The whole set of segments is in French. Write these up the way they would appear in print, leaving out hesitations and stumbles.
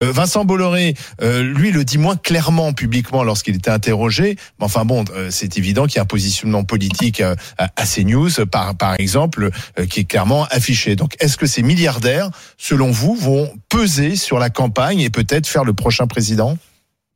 Vincent Bolloré, lui, le dit moins clairement publiquement lorsqu'il était interrogé. Mais enfin bon, c'est évident qu'il y a un positionnement politique à CNews, par exemple, qui est clairement affiché. Donc, est-ce que ces milliardaires, selon vous, vont peser sur la campagne et peut-être faire le prochain président ? Bruno ?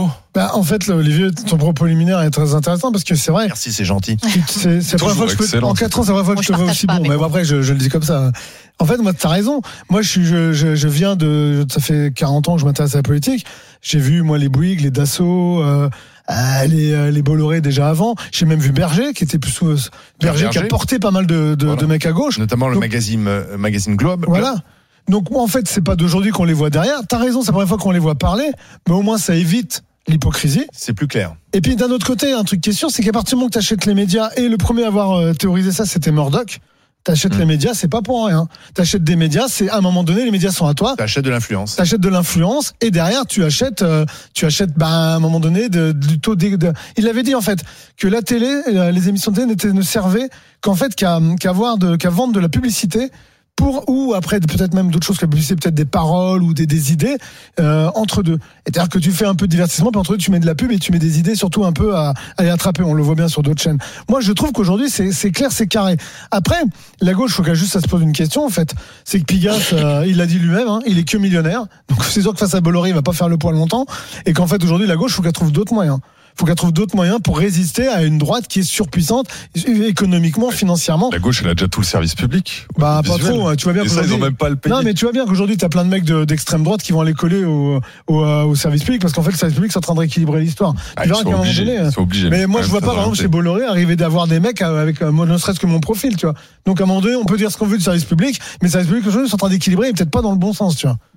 En fait, Olivier, ton propos liminaire est très intéressant parce que c'est vrai. Merci, c'est gentil. C'est la première fois que je peux, en 4 ans, c'est la première fois que je te vois aussi bon. Mais après, je le dis comme ça. En fait, moi, t'as raison. Moi, je viens ça fait 40 ans que je m'intéresse à la politique. J'ai vu, moi, les Bouygues, les Dassault, les Bolloré déjà avant. J'ai même vu Berger, qui était plus Berger qui a porté pas mal de mecs à gauche. Notamment le magazine Globe. Voilà. Donc, moi, en fait, c'est pas d'aujourd'hui qu'on les voit derrière. T'as raison, c'est la première fois qu'on les voit parler, mais au moins, ça évite l'hypocrisie. C'est plus clair. Et puis, d'un autre côté, un truc qui est sûr, c'est qu'à partir du moment que t'achètes les médias, et le premier à avoir théorisé ça, c'était Murdoch. T'achètes les médias, c'est pas pour rien. T'achètes des médias, c'est à un moment donné, les médias sont à toi. T'achètes de l'influence. T'achètes de l'influence, et derrière, tu achètes, à un moment donné, du taux il l'avait dit, en fait, que la télé, les émissions de télé ne servaient qu'en fait, qu'à vendre de la publicité, ou après peut-être même d'autres choses que la publicité, peut-être des paroles ou des idées entre deux. C'est-à-dire que tu fais un peu de divertissement, puis entre deux tu mets de la pub et tu mets des idées surtout un peu à les attraper. On le voit bien sur d'autres chaînes. Moi je trouve qu'aujourd'hui c'est clair, c'est carré. Après la gauche, faut qu'elle juste ça se pose une question en fait. C'est que Pigasse, il l'a dit lui-même, il est que millionnaire. Donc c'est sûr que face à Bolloré il va pas faire le poids longtemps et qu'en fait aujourd'hui la gauche, faut qu'elle trouve d'autres moyens. Faut qu'elle trouve d'autres moyens pour résister à une droite qui est surpuissante économiquement, financièrement. La gauche, elle a déjà tout le service public. Pas trop. Tu vois bien et ça, ils ont même pas le payer. Non, mais tu vois bien qu'aujourd'hui, t'as plein de mecs d'extrême droite qui vont aller coller au service public parce qu'en fait, le service public, c'est en train de rééquilibrer l'histoire. Ils sont obligés. Mais moi, je vois pas, par exemple, chez Bolloré, arriver d'avoir des mecs avec, ne serait-ce que mon profil, tu vois. Donc, à un moment donné, on peut dire ce qu'on veut du service public, mais le service public, aujourd'hui, c'est en train d'équilibrer et peut-être pas dans le bon sens, tu vois.